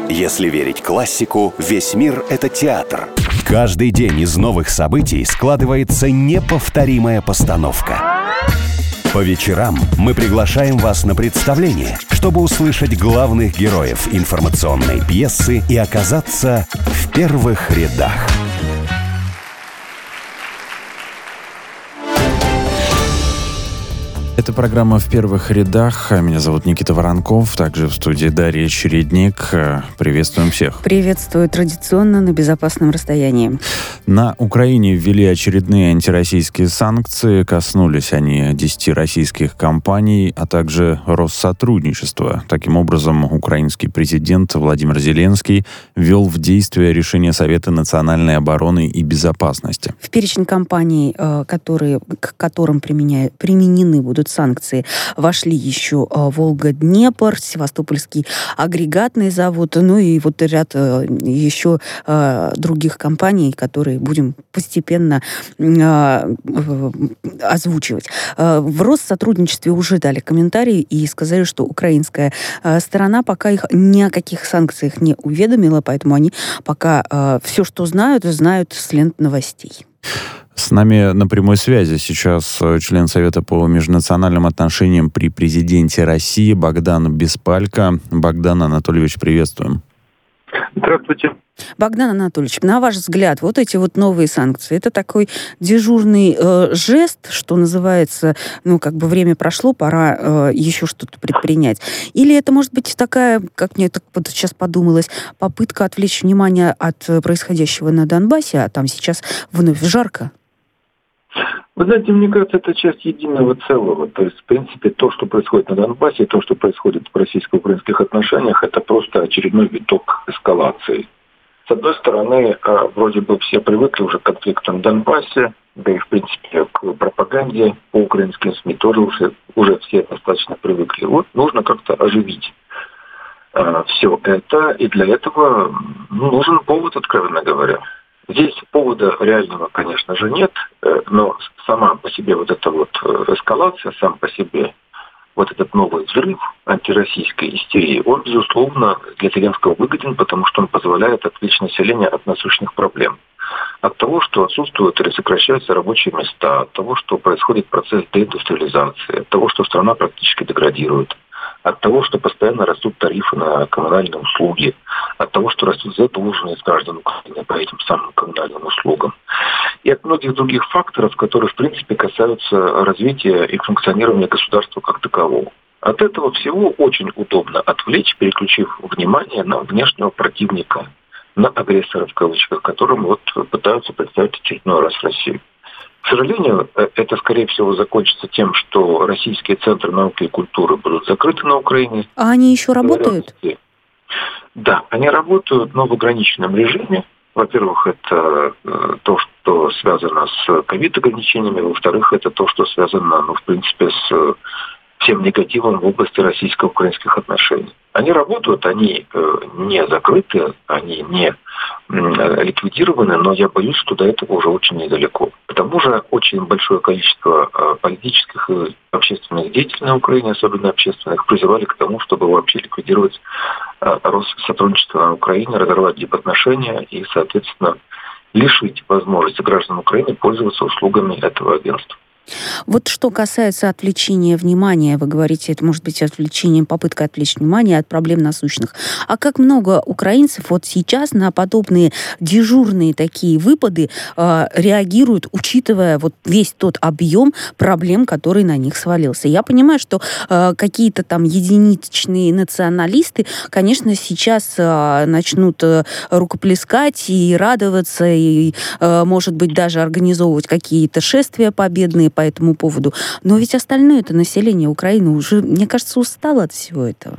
Если верить классику, весь мир — это театр. Каждый день из новых событий складывается неповторимая постановка. По вечерам мы приглашаем вас на представление, чтобы услышать главных героев информационной пьесы и оказаться в первых рядах. Это программа «В первых рядах». Меня зовут Никита Воронков. Также в студии Дарья Чередник. Приветствуем всех. Приветствую традиционно на безопасном расстоянии. На Украине ввели очередные антироссийские санкции. Коснулись они 10 российских компаний, а также Россотрудничества. Таким образом, украинский президент Владимир Зеленский ввел в действие решение Совета национальной обороны и безопасности. В перечень компаний, к которым применены будут санкции, вошли еще Волга-Днепр, Севастопольский агрегатный завод, ну и вот ряд еще других компаний, которые будем постепенно озвучивать. В Россотрудничестве уже дали комментарии и сказали, что украинская сторона пока их ни о каких санкциях не уведомила, поэтому они пока все, что знают с лент новостей. С нами на прямой связи сейчас член Совета по межнациональным отношениям при президенте России Богдан Беспалько. Богдан Анатольевич, приветствуем. Здравствуйте. Богдан Анатольевич, на ваш взгляд, вот эти вот новые санкции, это такой дежурный жест, что называется, время прошло, пора еще что-то предпринять? Или это может быть такая, как мне так вот сейчас подумалось, попытка отвлечь внимание от происходящего на Донбассе, а там сейчас вновь жарко? Вы знаете, мне кажется, это часть единого целого. То есть, в принципе, то, что происходит на Донбассе, то, что происходит в российско-украинских отношениях, это просто очередной виток эскалации. С одной стороны, вроде бы все привыкли уже к конфликтам в Донбассе, да и, в принципе, к пропаганде по украинским СМИ тоже уже все достаточно привыкли. Вот нужно как-то оживить все это, и для этого нужен повод, откровенно говоря. Здесь повода реального, конечно же, нет, но сама по себе вот эта вот эскалация, сам по себе вот этот новый взрыв антироссийской истерии, он, безусловно, для Зеленского выгоден, потому что он позволяет отвлечь население от насущных проблем. От того, что отсутствуют или сокращаются рабочие места, от того, что происходит процесс деиндустриализации, от того, что страна практически деградирует, от того, что постоянно растут тарифы на коммунальные услуги, от того, что растут задолженность граждан Украины по этим самым коммунальным услугам. И от многих других факторов, которые, в принципе, касаются развития и функционирования государства как такового. От этого всего очень удобно отвлечь, переключив внимание на внешнего противника, на агрессора, в кавычках, которым пытаются представить очередной раз Россию. К сожалению, это, скорее всего, закончится тем, что российские центры науки и культуры будут закрыты на Украине. А они еще работают? Да, они работают, но в ограниченном режиме. Во-первых, это то, что связано с ковид-ограничениями. Во-вторых, это то, что связано, в принципе, с всем негативом в области российско-украинских отношений. Они работают, они не закрыты, они не ликвидированы, но я боюсь, что до этого уже очень недалеко. К тому же очень большое количество политических и общественных деятелей на Украине, особенно общественных, призывали к тому, чтобы вообще ликвидировать Россотрудничество на Украине, разорвать дипотношения и, соответственно, лишить возможности граждан Украины пользоваться услугами этого агентства. Вот что касается отвлечения внимания, вы говорите, это может быть попытка отвлечь внимание от проблем насущных. А как много украинцев вот сейчас на подобные дежурные такие выпады реагируют, учитывая вот весь тот объем проблем, который на них свалился? Я понимаю, что какие-то там единичные националисты, конечно, сейчас начнут рукоплескать и радоваться, и, может быть, даже организовывать какие-то шествия победные по этому поводу. Но ведь остальное-то население Украины уже, мне кажется, устало от всего этого.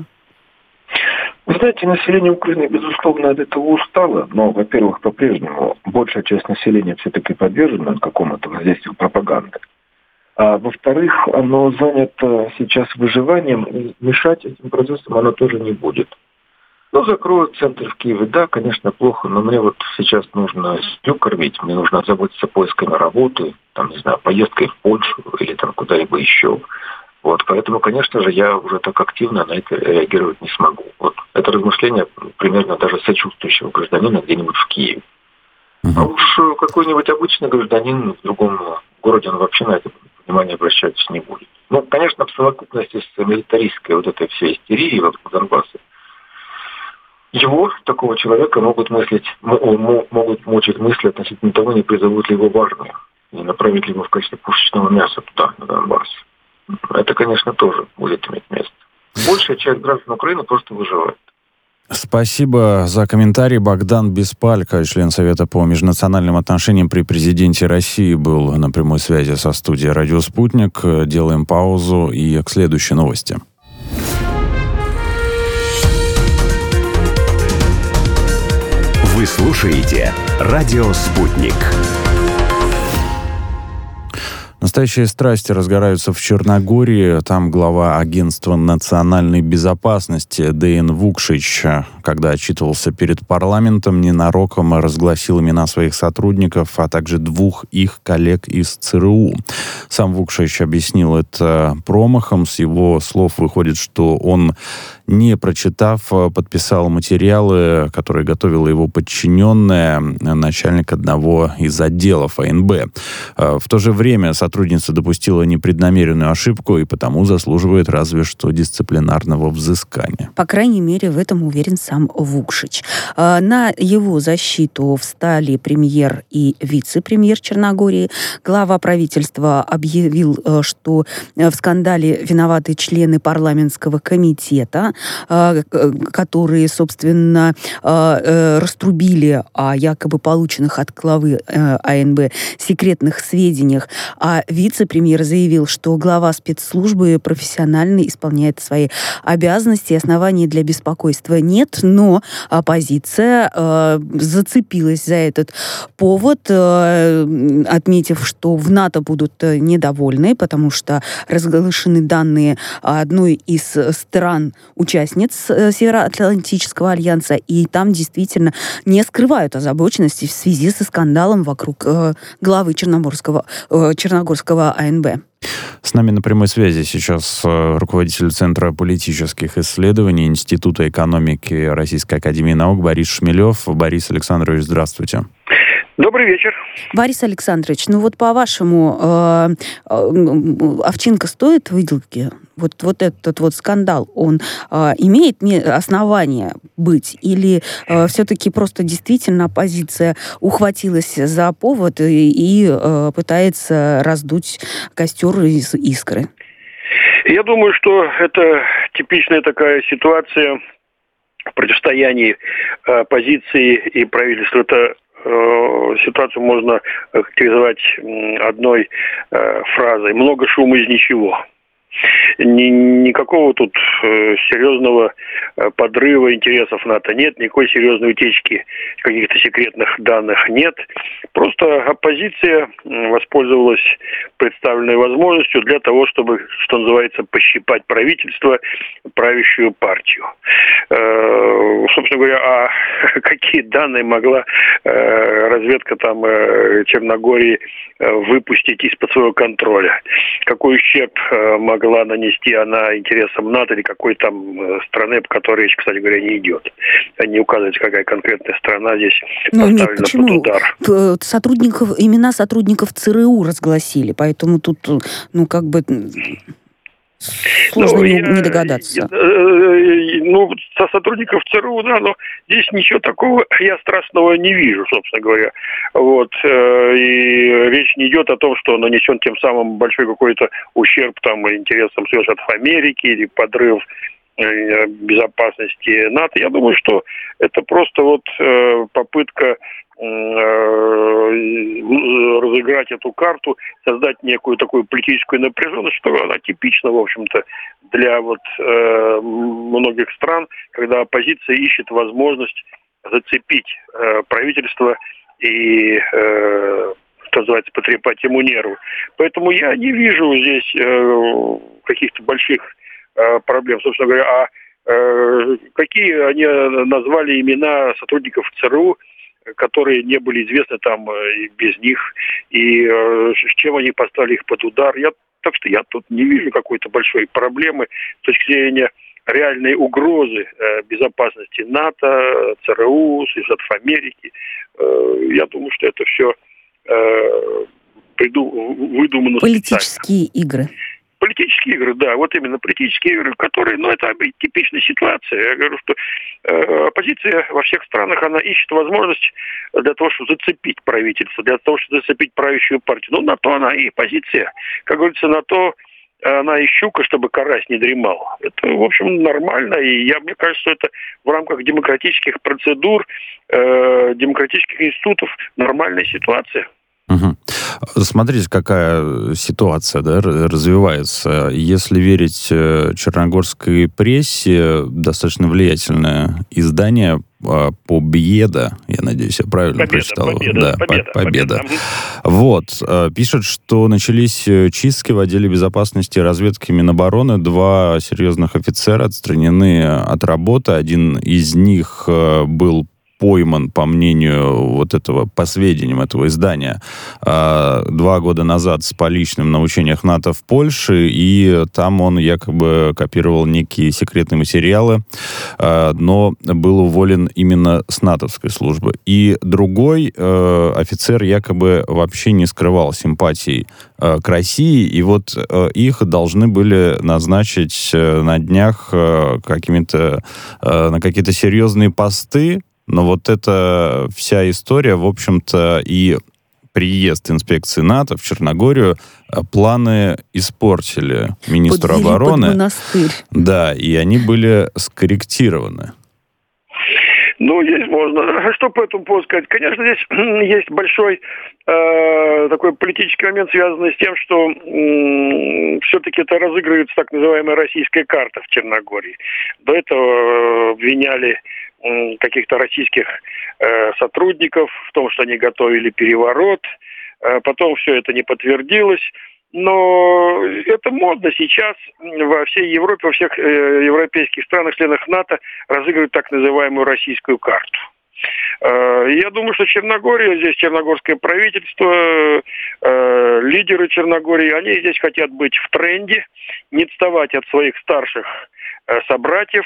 Вы знаете, население Украины, безусловно, от этого устало, но, во-первых, по-прежнему большая часть населения все-таки подвержена какому-то воздействию пропаганды. А во-вторых, оно занято сейчас выживанием, и мешать этим процессам оно тоже не будет. Закроют центр в Киеве, да, конечно, плохо, но мне сейчас нужно семью кормить, мне нужно заботиться поисками работы, поездкой в Польшу или куда-либо еще. Вот, поэтому, конечно же, я уже так активно на это реагировать не смогу. Вот это размышление примерно даже сочувствующего гражданина где-нибудь в Киеве. А уж какой-нибудь обычный гражданин в другом городе, он вообще на это внимание обращать не будет. Ну, конечно, в совокупности с милитаристской вот этой всей истерией вокруг Донбасса, его, такого человека, могут мучить мысли относительно того, не призовут ли его в армию, не направить ли его в качестве пушечного мяса туда, на Донбасс. Это, конечно, тоже будет иметь место. Большая часть граждан Украины просто выживает. Спасибо за комментарий. Богдан Беспалько, член Совета по межнациональным отношениям при президенте России, был на прямой связи со студией «Радио Спутник». Делаем паузу и к следующей новости. Вы слушаете «Радио Спутник». Настоящие страсти разгораются в Черногории. Там глава Агентства национальной безопасности Дейн Вукшич, когда отчитывался перед парламентом, ненароком разгласил имена своих сотрудников, а также 2 их коллег из ЦРУ. Сам Вукшич объяснил это промахом. С его слов выходит, что он, не прочитав, подписал материалы, которые готовила его подчиненная, начальник одного из отделов АНБ. В то же время сотрудница допустила непреднамеренную ошибку и потому заслуживает разве что дисциплинарного взыскания. По крайней мере, в этом уверен сам Вукшич. На его защиту встали премьер и вице-премьер Черногории. Глава правительства объявил, что в скандале виноваты члены парламентского комитета, которые, собственно, раструбили о якобы полученных от главы АНБ секретных сведениях. А вице-премьер заявил, что глава спецслужбы профессионально исполняет свои обязанности. Оснований для беспокойства нет, но оппозиция зацепилась за этот повод, отметив, что в НАТО будут недовольны, потому что разглашены данные одной из стран-участниц Североатлантического альянса, и там действительно не скрывают озабоченности в связи со скандалом вокруг главы Черногорского АНБ. С нами на прямой связи сейчас руководитель Центра политических исследований Института экономики Российской академии наук Борис Шмелев. Борис Александрович, здравствуйте. Добрый вечер. Борис Александрович, ну вот по-вашему, овчинка стоит выделки? Вот этот вот скандал, он имеет основания быть? Или все-таки просто действительно оппозиция ухватилась за повод и пытается раздуть костер из искры? Я думаю, что это типичная такая ситуация в противостоянии оппозиции и правительства. Это ситуацию можно характеризовать одной фразой: много шума из ничего. Никакого тут серьезного подрыва интересов НАТО нет, никакой серьезной утечки каких-то секретных данных нет. Просто оппозиция воспользовалась представленной возможностью для того, чтобы, что называется, пощипать правительство, правящую партию. Собственно говоря, а какие данные могла разведка там Черногории выпустить из-под своего контроля? Какой ущерб могла нанести она интересам НАТО или какой там страны, по которой речь, кстати говоря, не идет? Не указывается, какая конкретная страна здесь поставлена под удар. Имена сотрудников ЦРУ разгласили, поэтому тут, сложно не догадаться. Со сотрудников ЦРУ, да, но здесь ничего такого я страшного не вижу, собственно говоря. Вот. И речь не идет о том, что нанесен тем самым большой какой-то ущерб там интересам Соединенных Штатов Америки или подрыв безопасности НАТО. Я думаю, что это просто попытка разыграть эту карту, создать некую такую политическую напряженность, что она типична, в общем-то, для многих стран, когда оппозиция ищет возможность зацепить правительство и, что называется, потрепать ему нервы. Поэтому я не вижу здесь каких-то больших проблем. Собственно говоря, какие они назвали имена сотрудников ЦРУ, которые не были известны там и без них, и с чем они поставили их под удар. Я Так что я тут не вижу какой-то большой проблемы с точки зрения реальной угрозы безопасности НАТО, ЦРУ, Соединенных Штатов Америки. Я думаю, что это все выдумано политические игры. Политические игры, да, вот именно политические игры, которые, это типичная ситуация. Я говорю, что оппозиция во всех странах, она ищет возможность для того, чтобы зацепить правительство, для того, чтобы зацепить правящую партию. На то она и оппозиция. Как говорится, на то она и щука, чтобы карась не дремал. Это, в общем, нормально, и мне кажется, что это в рамках демократических процедур, демократических институтов нормальная ситуация. Угу. Смотрите, какая ситуация, да, развивается. Если верить черногорской прессе, достаточно влиятельное издание «Победа», я надеюсь, я правильно прочитал. Победа. Вот, пишет, что начались чистки в отделе безопасности и разведки Минобороны. 2 серьезных офицера отстранены от работы. Один из них был пойман, по мнению по сведениям этого издания, 2 года назад с поличным на учениях НАТО в Польше, и там он якобы копировал некие секретные материалы, но был уволен именно с натовской службы. И другой офицер якобы вообще не скрывал симпатий к России, и их должны были назначить на днях на какие-то серьезные посты. Но эта вся история, в общем-то, и приезд инспекции НАТО в Черногорию планы испортили министру обороны. Под монастырь. Да, и они были скорректированы. Здесь можно. Что по этому поводу сказать? Конечно, здесь есть большой такой политический момент, связанный с тем, что все-таки это разыгрывается так называемая российская карта в Черногории. До этого обвиняли каких-то российских сотрудников в том, что они готовили переворот. Потом все это не подтвердилось. Но это модно сейчас во всей Европе, во всех европейских странах, членах НАТО разыгрывают так называемую российскую карту. Я думаю, что Черногория, здесь черногорское правительство, лидеры Черногории, они здесь хотят быть в тренде, не отставать от своих старших собратьев,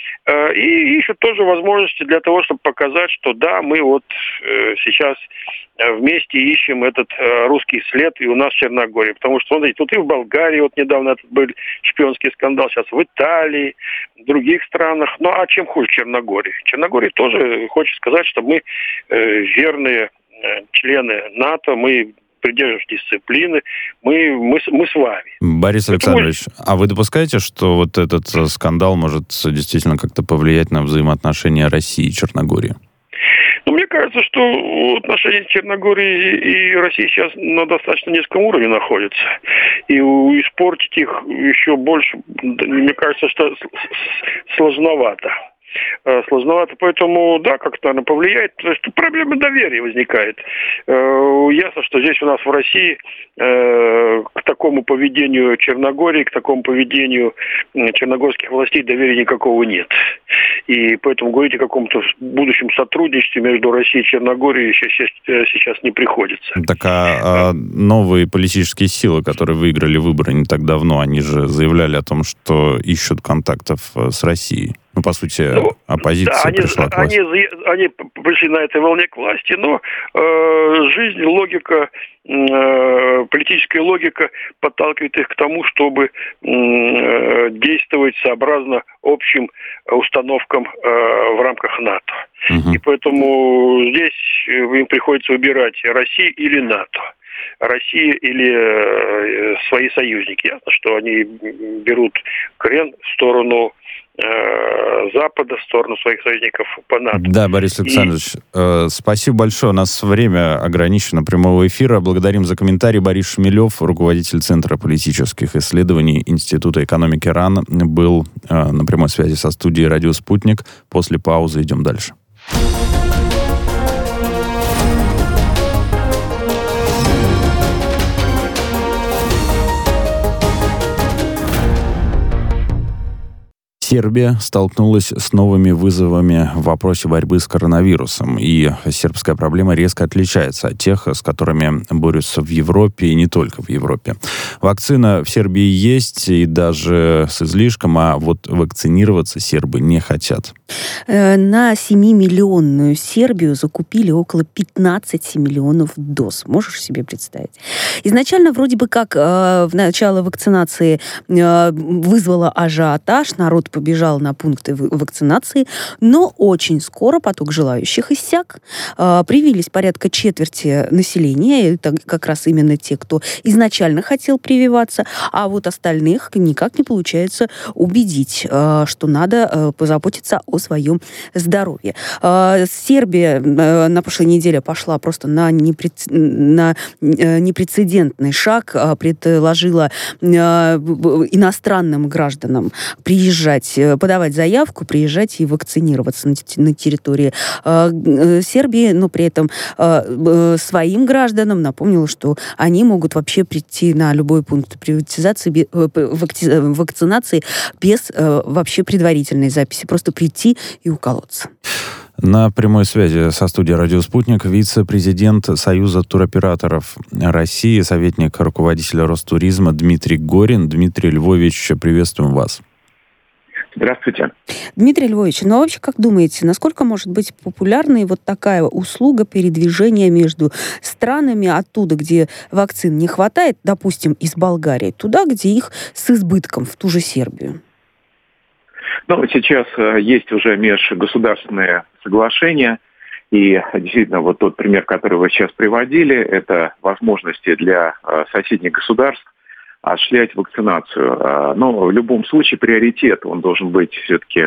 и ищут тоже возможности для того, чтобы показать, что да, мы сейчас вместе ищем этот русский след и у нас в Черногории. Потому что, смотрите, тут и в Болгарии недавно был шпионский скандал, сейчас в Италии, в других странах. А чем хуже Черногория? Черногория тоже хочет сказать, что мы верные члены НАТО, мы придерживаемся дисциплины, мы с вами. Борис Александрович, а вы допускаете, что этот скандал может действительно как-то повлиять на взаимоотношения России и Черногории? Мне кажется, что отношения Черногории и России сейчас на достаточно низком уровне находятся. И испортить их еще больше, мне кажется, что сложновато. Поэтому, да, как-то она повлияет. То есть проблема доверия возникает. Ясно, что здесь у нас в России к такому поведению Черногории, к такому поведению черногорских властей доверия никакого нет. И поэтому говорить о каком-то будущем сотрудничестве между Россией и Черногорией сейчас не приходится. Так новые политические силы, которые выиграли выборы не так давно, они же заявляли о том, что ищут контактов с Россией. По сути, оппозиция пришла к власти. Они пришли на этой волне к власти, но жизнь, логика, политическая логика подталкивает их к тому, чтобы действовать сообразно общим установкам в рамках НАТО. Угу. И поэтому здесь им приходится выбирать Россию или НАТО. Россия или свои союзники. Ясно, что они берут крен в сторону Запада, в сторону своих союзников по НАТО. Да, Борис Александрович, спасибо большое. У нас время ограничено прямого эфира. Благодарим за комментарий. Борис Шмелев, руководитель Центра политических исследований Института экономики РАН, был на прямой связи со студией «Радио Спутник». После паузы идем дальше. Сербия столкнулась с новыми вызовами в вопросе борьбы с коронавирусом, и сербская проблема резко отличается от тех, с которыми борются в Европе и не только в Европе. Вакцина в Сербии есть, и даже с излишком, а вот вакцинироваться сербы не хотят. На 7-миллионную Сербию закупили около 15 миллионов доз. Можешь себе представить? Изначально вроде бы как в начало вакцинации вызвало ажиотаж, народ побежал на пункты вакцинации, но очень скоро поток желающих иссяк. Привились порядка четверти населения, это как раз именно те, кто изначально хотел прививаться, а вот остальных никак не получается убедить, что надо позаботиться о своем здоровье. Сербия на прошлой неделе пошла просто на непрецедентный шаг, предложила иностранным гражданам приезжать, подавать заявку, приезжать и вакцинироваться на территории Сербии, но при этом своим гражданам напомнила, что они могут вообще прийти на любой пункт вакцинации без вообще предварительной записи, просто прийти и уколоться. На прямой связи со студией «Радио Спутник» вице-президент Союза туроператоров России, советник руководителя Ростуризма Дмитрий Горин. Дмитрий Львович, приветствуем вас. Здравствуйте. Дмитрий Львович, ну а вообще, как думаете, насколько может быть популярной вот такая услуга передвижения между странами оттуда, где вакцин не хватает, допустим, из Болгарии, туда, где их с избытком, в ту же Сербию? Ну, сейчас есть уже межгосударственные соглашения, и действительно вот тот пример, который вы сейчас приводили, это возможности для соседних государств осуществлять вакцинацию. Но в любом случае приоритет, он должен быть все-таки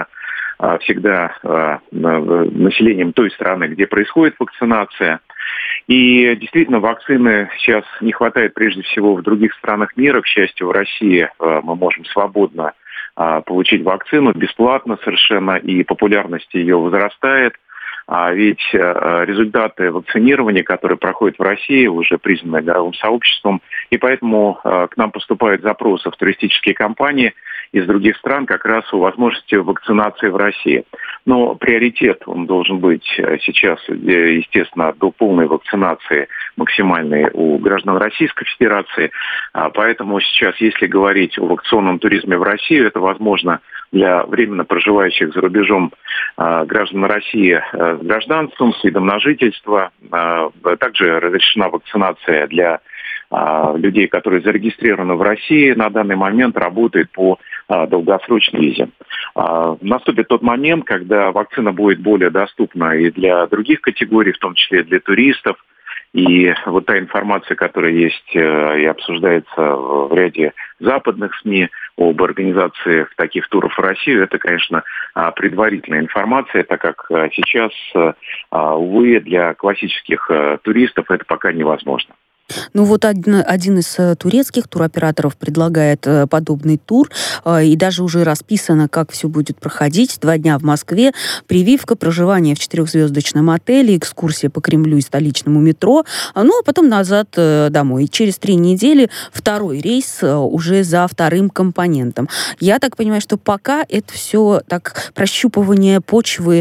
всегда населением той страны, где происходит вакцинация. И действительно, вакцины сейчас не хватает прежде всего в других странах мира. К счастью, в России мы можем свободно получить вакцину бесплатно совершенно, и популярность ее возрастает. Ведь результаты вакцинирования, которые проходят в России, уже признаны мировым сообществом, и поэтому к нам поступают запросы в туристические компании из других стран как раз о возможности вакцинации в России. Но приоритет, он должен быть сейчас, естественно, до полной вакцинации максимальной у граждан Российской Федерации. Поэтому сейчас, если говорить о вакцинном туризме в Россию, это возможно для временно проживающих за рубежом граждан России с гражданством, с видом на жительство. Также разрешена вакцинация для людей, которые зарегистрированы в России, на данный момент работают по долгосрочной визе. Наступит тот момент, когда вакцина будет более доступна и для других категорий, в том числе для туристов. И вот та информация, которая есть и обсуждается в ряде западных СМИ об организации таких туров в Россию, это, конечно, предварительная информация, так как сейчас, увы, для классических туристов это пока невозможно. Ну вот один из турецких туроператоров предлагает подобный тур, и даже уже расписано, как все будет проходить. 2 дня в Москве, прививка, проживание в 4-звездочном отеле, экскурсия по Кремлю и столичному метро, ну а потом назад домой. И через 3 недели второй рейс уже за вторым компонентом. Я так понимаю, что пока это все так прощупывание почвы,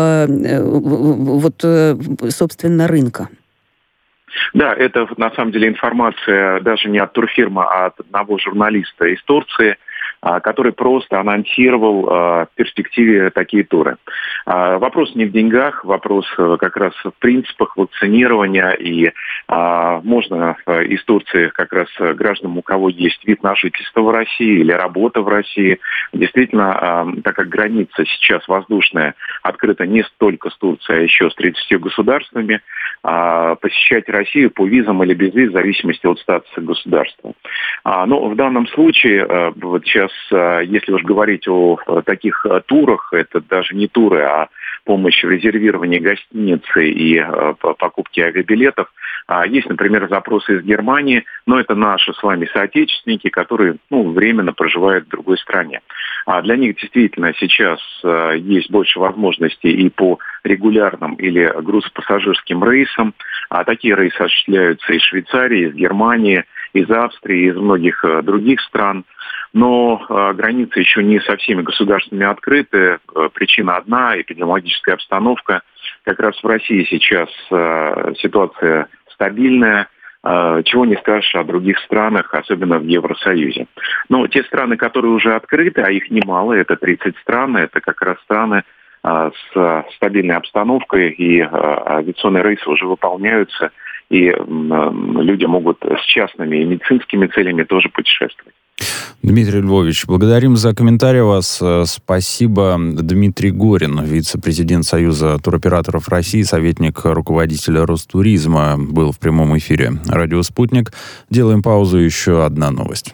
собственно, рынка. Да, это на самом деле информация даже не от турфирмы, а от одного журналиста из Турции, который просто анонсировал в перспективе такие туры. Вопрос не в деньгах, вопрос как раз в принципах вакцинирования. И можно из Турции как раз гражданам, у кого есть вид на жительство в России или работа в России, действительно, так как граница сейчас воздушная открыта не столько с Турцией, а еще с 30 государствами, посещать Россию по визам или без виз в зависимости от статуса государства. Но в данном случае, вот сейчас, если уж говорить о таких турах, это даже не туры, а помощь в резервировании гостиницы и покупке авиабилетов. Есть, например, запросы из Германии, но это наши с вами соотечественники, которые временно проживают в другой стране. Для них действительно сейчас есть больше возможностей и по регулярным или грузопассажирским рейсам. Такие рейсы осуществляются из Швейцарии, из Германии, из Австрии, из многих других стран. но границы еще не со всеми государствами открыты. Причина одна – эпидемиологическая обстановка. Как раз в России сейчас ситуация стабильная, чего не скажешь о других странах, особенно в Евросоюзе. Но те страны, которые уже открыты, а их немало, это 30 стран, это как раз страны с стабильной обстановкой, и авиационные рейсы уже выполняются, и люди могут с частными и медицинскими целями тоже путешествовать. Дмитрий Львович, благодарим за комментарий вас. Спасибо. Дмитрий Горин, вице-президент Союза туроператоров России, советник руководителя Ростуризма, был в прямом эфире «Радио Спутник». Делаем паузу, еще одна новость.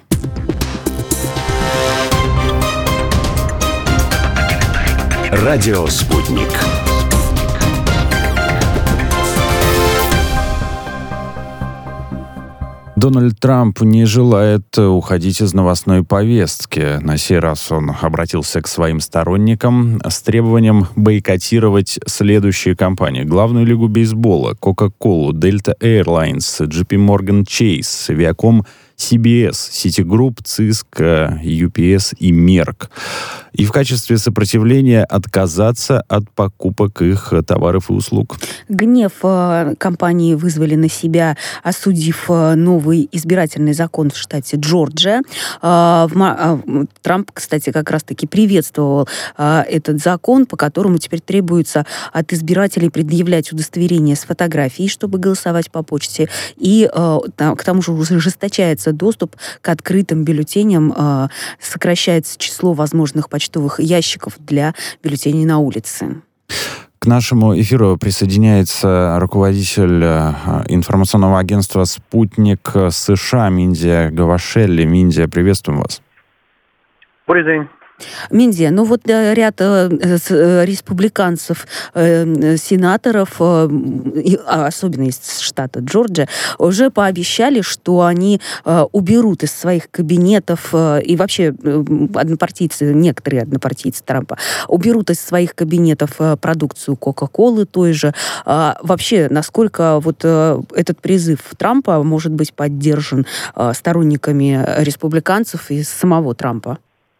«Радио Спутник». Дональд Трамп не желает уходить из новостной повестки. На сей раз он обратился к своим сторонникам с требованием бойкотировать следующие компании: главную лигу бейсбола, Coca-Cola, Delta Airlines, JP Morgan Chase, Viacom, CBS, Citigroup, Cisco, UPS и Merck. И в качестве сопротивления отказаться от покупок их товаров и услуг. Гнев компании вызвали на себя, осудив новый избирательный закон в штате Джорджия. Трамп, кстати, как раз-таки приветствовал этот закон, по которому теперь требуется от избирателей предъявлять удостоверение с фотографией, чтобы голосовать по почте. И к тому же ужесточается доступ к открытым бюллетеням, сокращается число возможных почтовых ящиков для бюллетеней на улице. К нашему эфиру присоединяется руководитель информационного агентства «Спутник» США Миндия Гавашелли. Миндия, приветствуем вас. Добрый день. Миндия, ну вот ряд республиканцев, сенаторов, особенно из штата Джорджия, уже пообещали, что они уберут из своих кабинетов, и вообще однопартийцы, некоторые однопартийцы Трампа, уберут из своих кабинетов продукцию Coca-Cola той же. Вообще, насколько вот этот призыв Трампа может быть поддержан сторонниками республиканцев и самого Трампа?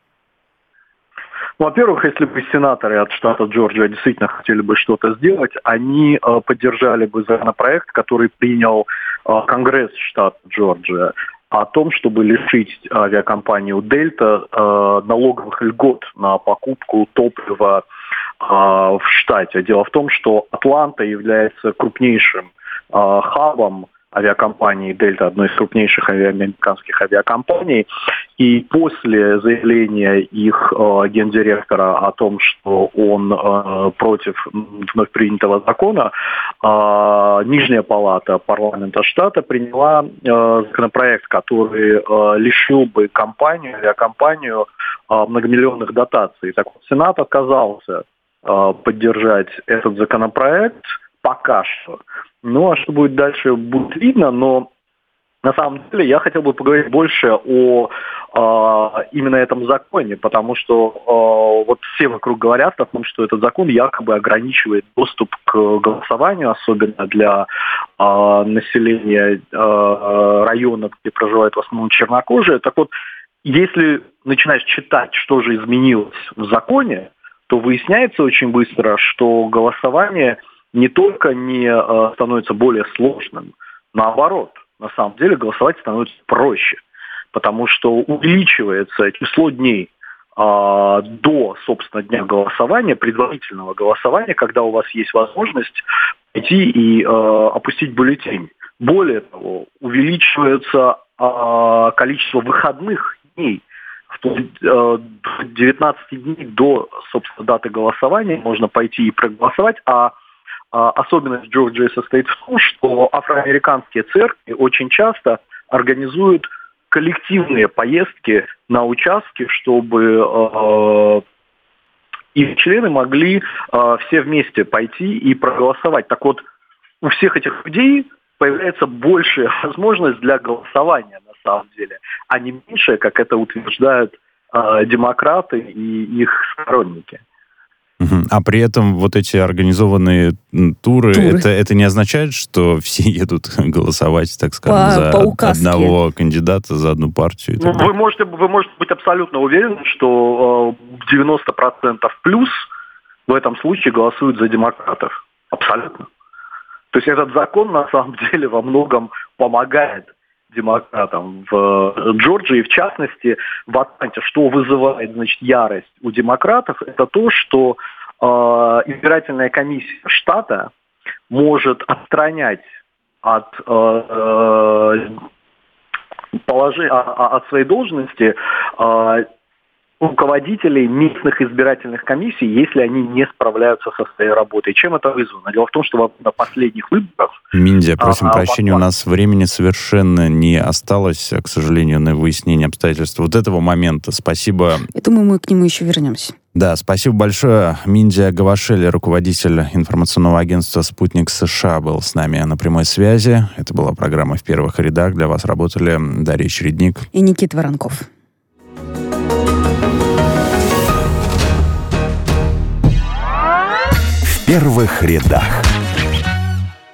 Во-первых, если бы сенаторы от штата Джорджия действительно хотели бы что-то сделать, они поддержали бы законопроект, который принял Конгресс штата Джорджия, о том, чтобы лишить авиакомпанию Дельта налоговых льгот на покупку топлива в штате. Дело в том, что Атланта является крупнейшим хабом авиакомпании Дельта, одной из крупнейших американских авиакомпаний. И после заявления их гендиректора о том, что он против вновь принятого закона, Нижняя палата парламента штата приняла законопроект, который лишил бы авиакомпанию многомиллионных дотаций. Так вот, Сенат отказался поддержать этот законопроект пока что. Ну, а что будет дальше, будет видно, но на самом деле я хотел бы поговорить больше о именно этом законе, потому что вот все вокруг говорят о том, что этот закон якобы ограничивает доступ к голосованию, особенно для населения районов, где проживают в основном чернокожие. Так вот, если начинаешь читать, что же изменилось в законе, то выясняется очень быстро, что голосование не только не становится более сложным, наоборот, на самом деле голосовать становится проще, потому что увеличивается число дней до, собственно, дня голосования, предварительного голосования, когда у вас есть возможность пойти и опустить бюллетень. Более того, увеличивается количество выходных дней. 19 дней до, собственно, даты голосования можно пойти и проголосовать, а особенность Джорджии состоит в том, что афроамериканские церкви очень часто организуют коллективные поездки на участки, чтобы их члены могли все вместе пойти и проголосовать. Так вот, у всех этих людей появляется большая возможность для голосования на самом деле, а не меньшая, как это утверждают демократы и их сторонники. А при этом вот эти организованные туры. Это не означает, что все едут голосовать, так скажем, за одного кандидата, за одну партию? Вы можете быть абсолютно уверены, что 90% плюс в этом случае голосуют за демократов. Абсолютно. То есть этот закон на самом деле во многом помогает демократам в Джорджии, в частности, в Атланте. Что вызывает, значит, ярость у демократов, это то, что избирательная комиссия штата может отстранять от своей должности руководителей местных избирательных комиссий, если они не справляются со своей работой. Чем это вызвано? Дело в том, что на последних выборах... Миндия, просим прощения, у нас времени совершенно не осталось, к сожалению, на выяснение обстоятельств вот этого момента. Спасибо. Я думаю, мы к нему еще вернемся. Да, спасибо большое. Миндия Гавашели, руководитель информационного агентства «Спутник США», был с нами на прямой связи. Это была программа «В первых рядах». Для вас работали Дарья Чередник и Никита Воронков. В первых рядах.